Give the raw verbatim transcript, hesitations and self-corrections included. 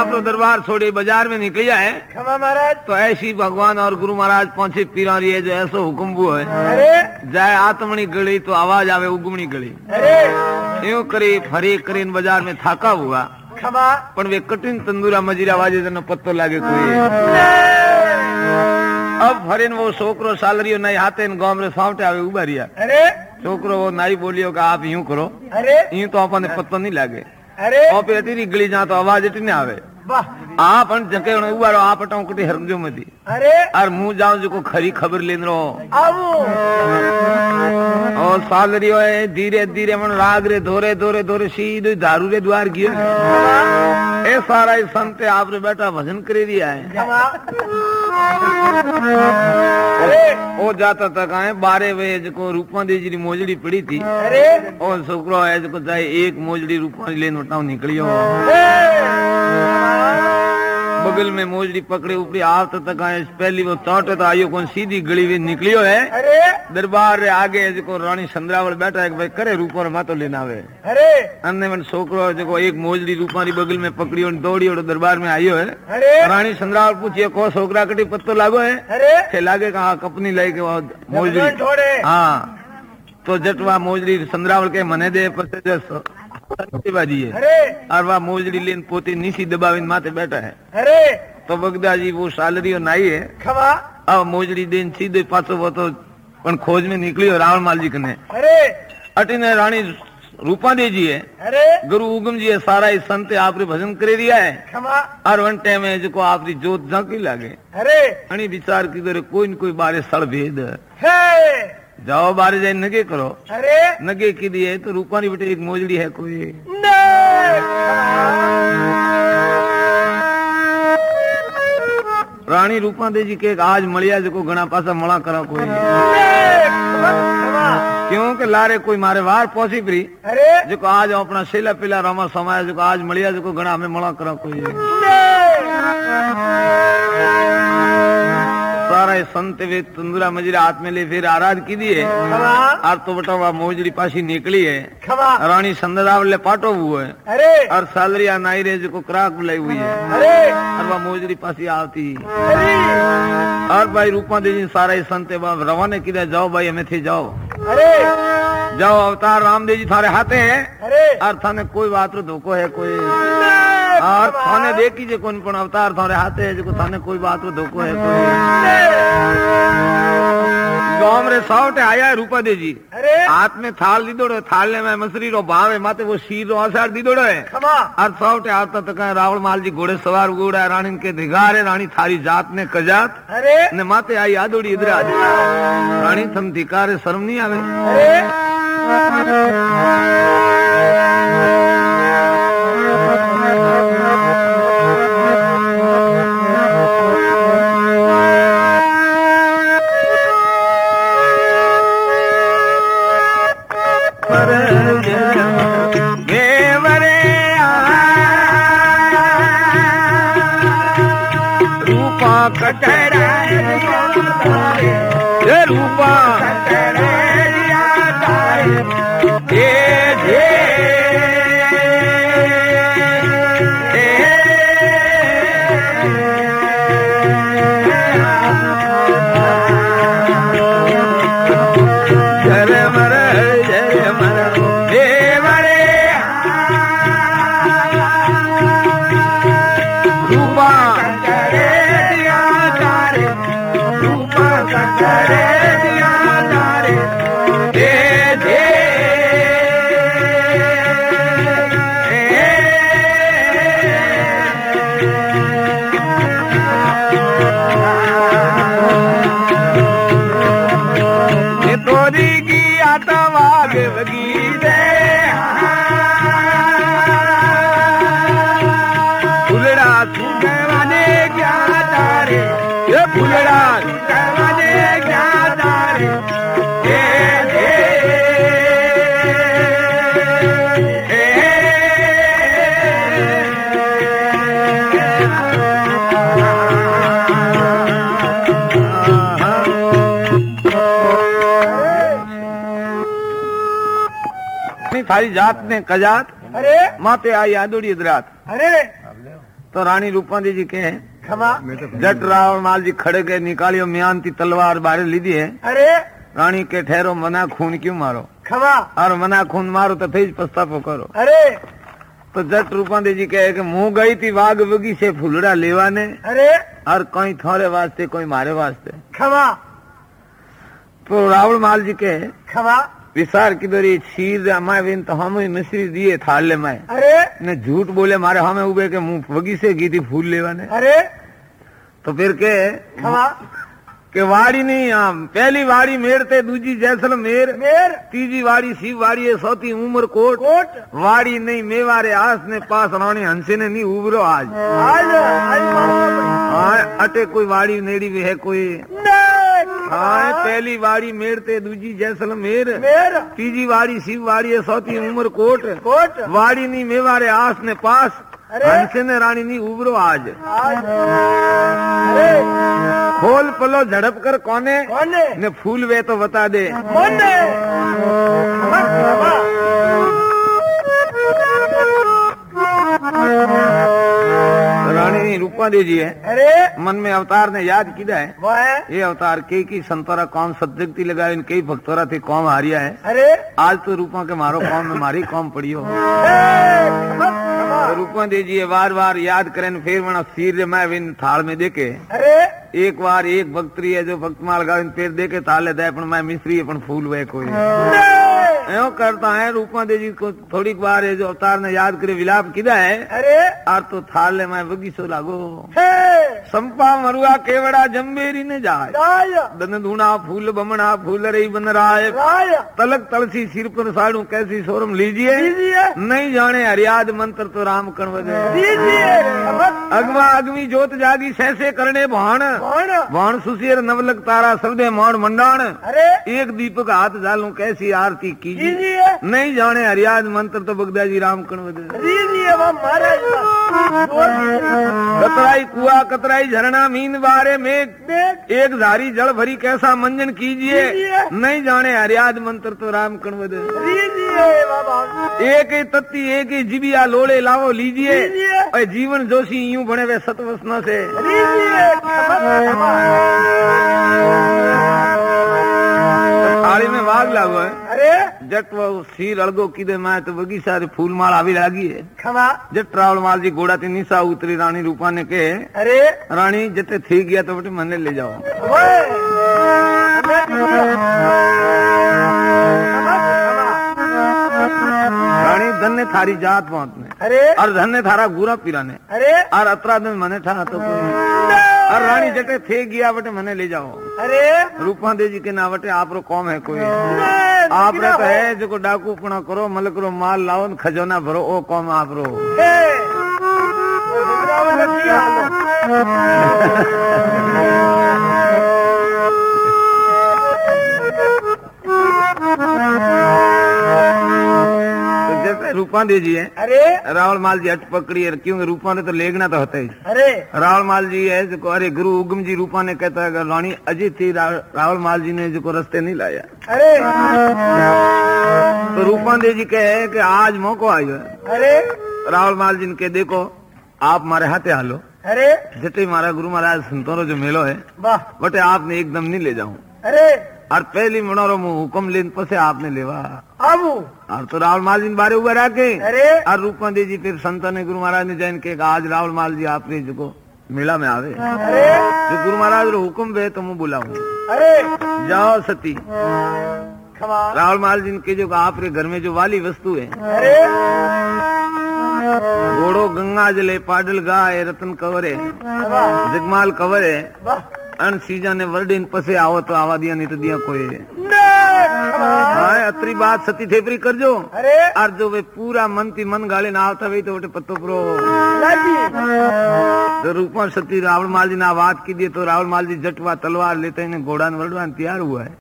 आप दरबार छोड़े बाजार में निकल जाए क्षमा महाराज। तो ऐसी भगवान और गुरु महाराज पहुंचे पीरा रही है जो ऐसो हुक्म हुआ है। अरे जाए आत्मणी गली तो आवाज आवे उगमणी गली। अरे यूं करे फरे करे बाजार में थाका हुआ क्षमा पण वे कठिन तंदूरा मजीरा वाजे तेनो पत्तो लागे कोई। अब फरीन वो छोकरो सालरियो नहीं हाथे गांव में सावटे आवे उभा रिया। अरे छोकरो वो नाई बोलियो कि आप यूं करो। अरे यूं तो अपने पत्तो नहीं लागे। अरे और पे अतीरी गली जा तो आवाज इतनी आवे वाह। आप जके उबारो आप टोंकटी हरजो मती अरे और मुंह जाओ जो खरी खबर लेन रो आवो और सालरियो है धीरे धीरे मन राग रे धोरे धोरे धोरे सीधे दारू रे द्वार गियो ए सारा ही संते आप रे बेटा भजन करे दिया है। अरे ओ जाता तक आए बारह बजे जो रूपा दी जी मोजड़ी पड़ी थी। अरे और छोकरो है जो जाए एक मोजड़ी रूपा लेन वटाओ निकलियो बगल में मोजड़ी पकड़े ऊपरी आवत तक आए पहली वो चौटे तो आयो कौन सीधी गली में निकलियो है। अरे दरबार रे आगे जो रानी संद्रावल बैठा है भाई करे रूपा मातो लेना आवे। अरे अन्ने मन छोकरो जो एक मोजड़ी रूपा री बगल में पकड़ी और दौड़ी और दरबार में आयो है। अरे रानी संद्रावल पूछिए को छोकरा कटी पत्तो लागो है। अरे थे लागे कहा कपनी लाई के मोजड़ी छोड़े हाँ तो जटवा मोजड़ी संद्रावल के मने दे पर बाजी है। अरे और वह मोजड़ी लेन पोती नीसी दबावीन माथे बैठा है। अरे तो बगदा जी वो सालरी नाई है। क्षमा अब मोजड़ी देन सीधे पाछो वो तो पण खोज में निकली और रावण माल जी कने अरे अटीने रानी रूपा दे जी है। अरे गुरु उगम जी है सारा इस संते आपरे भजन करे दिया है। क्षमा और वन टाइम है जो आपरी जोत झांकी लागे अरे अणी विचार की दरे कोई न कोई बारे सड़ भेद हे जाओ बारे जाए नगे करो। अरे नगे की दिए तो रूपानी बेटे एक मोजड़ी है कोई रानी रूपा दे जी के आज मलिया जो घना पासा मड़ा करा कोई क्योंकि लारे कोई मारे वार पहुंची परी अरे जो आज अपना सेला पीला रामा समाया जो आज मलिया जो घना हमें मड़ा करा कोई सारा संत वे तंदूरा मजरा हाथ में ले फिर आराध की दिए और तो बटा मोजड़ी पासी निकली है। रानी संदरावले पाटो हुआ है। अरे और सालरिया नाई रे जो क्राक बुलाई हुई है। अरे और वह मोजड़ी पासी आती और भाई रूपा देवी सारा संत बाब रवाने किधर जाओ भाई हमें थे जाओ अरे जाओ अवतार रामदेव जी थारे हाथे है। अरे और थाने कोई बात रो धोखो है कोई और थाने देखी जे कौन पण अवतार थारे हाथे है जो थाने कोई बात रो धोखो है कोई गांव रे सावटे आया है रूपा दे जी। अरे हाथ में थाल दीदोड़ो थाल में मछली रो भाव है माते वो शीर रो आसार दीदोड़ो है। क्षमा और सावटे आता तक रावण माल जी घोड़े सवार उड़ा रानी के धिगार है रानी थारी जात ने कजात अरे ने माते आई आदोड़ी इधर आज रानी थम धिकारे शर्म नहीं आवे। कटरा रूपा थारी जात ने कजात अरे माते आई आदोड़ी इधरात अरे तो रानी रूपांदी जी के खमा जट रावण माल जी खड़े के निकालियो म्यानती तलवार बारे ली दी है। अरे रानी के ठहरो मना खून क्यों मारो, खमा और मना खून मारो तो फिर पछतापो करो। अरे तो जट रूपांदी जी कहे कि मुंह गई थी वाघ बगी से फूलड़ा लेवाने, अरे और कोई थोड़े वास्ते कोई मारे वास्ते। खमा तो रावण माल जी के खमा विसार की दोरी शीर अमाविन तो हम मिश्री दिए थाल ले मैं अरे ने झूठ बोले मारे हमें उबे के मुंह बगी से की थी फूल लेवाने। अरे तो फिर के खमा के वाड़ी नहीं यहाँ पहली वाड़ी मेरते दूजी जैसलमेर मेर तीजी वाड़ी शिव वाड़ी है सौती उमर कोट कोट वाड़ी नहीं मेवारे आस ने पास रानी हंसे ने नहीं उबरो आज आज आज मामा हाँ अटे कोई वाड़ी नेड़ी भी है कोई नहीं हाँ पहली वाड़ी मेरते दूजी जैसलमेर मेर तीजी वाड़ी शिव वाड़ी है सौती उमर कोट कोट वाड़ी नहीं मेवारे आस ने पास अरे हंसे ने रानी नहीं उबरो आज आज अरे खोल पलो झड़प कर कोने कौन है ने फूल वे तो बता दे। कौन है खमा खमा रानी रूपांदी जी है अरे मन में अवतार ने याद किया है वो है ये अवतार कई की संतोरा कौम सदजगती लगा इन कई भक्तोरा थी कौम हारिया है। अरे आज तो रूपा के मारो कौम में मारी कौम पड़ी हो। ए, खमा खमा तो रूपा दीजिए बार बार याद करें फिर मना सिर मैं विन थाल में देखे अरे एक बार एक भक्तरी है जो भक्तमाल गाविन पेड़ देके ताले दे पण मैं मिस्त्री अपन फूल वे कोई नहीं यो करता है रूपा देवी को थोड़ी बार है जो अवतार ने याद करे विलाप किया है। अरे और तो थाले मैं बगीचो लागो हे संपा मरुआ केवड़ा जम्बेरी ने जाए राय दन धूना फूल बमना फूल रही बन राय राय तलक तलसी सिर पर साड़ू कैसी सोरम लीजिए दीजिए नहीं जाने हरियाद मंत्र तो राम कण बजे दीजिए खमा अगवा अगवी जोत जागी सैसे करने भाण कौन भाण सुशीर नवलक तारा सबदे मौन मंडाण अरे एक दीपक हाथ जालू कैसी आरती कीजिए दीजिए नहीं जाने हरियाद मंत्र तो बगदा जी राम कण बजे दीजिए वो महाराज कतराई कुआ कतराई झरना मीन बारे में देख एक धारी जल भरी कैसा मंजन कीजिए कीजिए। नहीं जाने हरियाद मंत्र तो राम कण बजे दीजिए बाबा एक ही तत्ती एक ही जिबिया लोड़े लावो लीजिए लीजिए। और जीवन जोशी यूं बने वे सतवसना से दीजिए खमा खमा थाली में वाग लागो है अरे जट वो सीर अड़गो कीधे मैं तो बगीचा रे फूल माल आवी लागी है। खमा जट रावण माल जी घोड़ा थी निशा उतरी रानी रूपा ने के अरे रानी जटे थी गया तो बटे मने ले जाओ ओए खमा खमा रानी धन्य थारी जात पहुंच ने अरे और धन्य थारा गुरा पीरा ने अरे और अतरा दिन मने ठा तो कोई और रानी जटे थे गया बटे मने ले जाओ अरे रूपा दे जी के ना बटे आप रो कौम है कोई नहीं, आप रे तो है जो को डाकू पुणा करो मलक रो माल लाओ न खजोना भरो ओ कौम आप रो हे वो गुजरात में किया तो जैसे रूपा दे जी है अरे रावण माल जी हट पकड़ी है क्योंकि रूपा ने तो लेगना तो होता ही अरे रावण माल जी है जो अरे गुरु उगम जी रूपा ने कहता है रानी अजय थी रावण माल जी ने जो रस्ते नहीं लाया अरे तो रूपा दे जी कहे कि आज मौको आयो है अरे रावण माल जी ने के देखो आप मारे हाथे हालो अरे जटे मारा गुरु महाराज संतों जो मेलो है वाह बटे आपने एकदम नहीं ले जाऊं अरे और पहली मनोरो मुंह हुक्म लेन पसे आपने लेवा आबू और तो रावण माल जी ने बारे हुआ रखे अरे और रूपा दे जी फिर संतों ने गुरु महाराज ने जैन के आज रावण माल जी आपने जो मेला में आवे अरे जो गुरु महाराज रो हुक्म बे तो मैं बुलाऊं अरे जाओ सती खमा रावण माल जी के जो आप रे घर में जो वाली वस्तु है अरे घोड़ो गंगा जले पाडल गाय रतन कवर है वाह जगमाल कवर है वाह अन सीजा ने वर्डिन पसे आवो तो आवा दिया नहीं तो दिया कोई नहीं, खमा हाँ अतरी बात सती थेपरी कर जो अरे और जो वे पूरा मन ती मन गाले ना आवता वे तो बटे पत्तो प्रो लागी तो रूपा सती रावण माल जी ने बात की दिए तो रावण माल जी जटवा तलवार लेते हैं घोड़ा वर्डवान तैयार हुआ है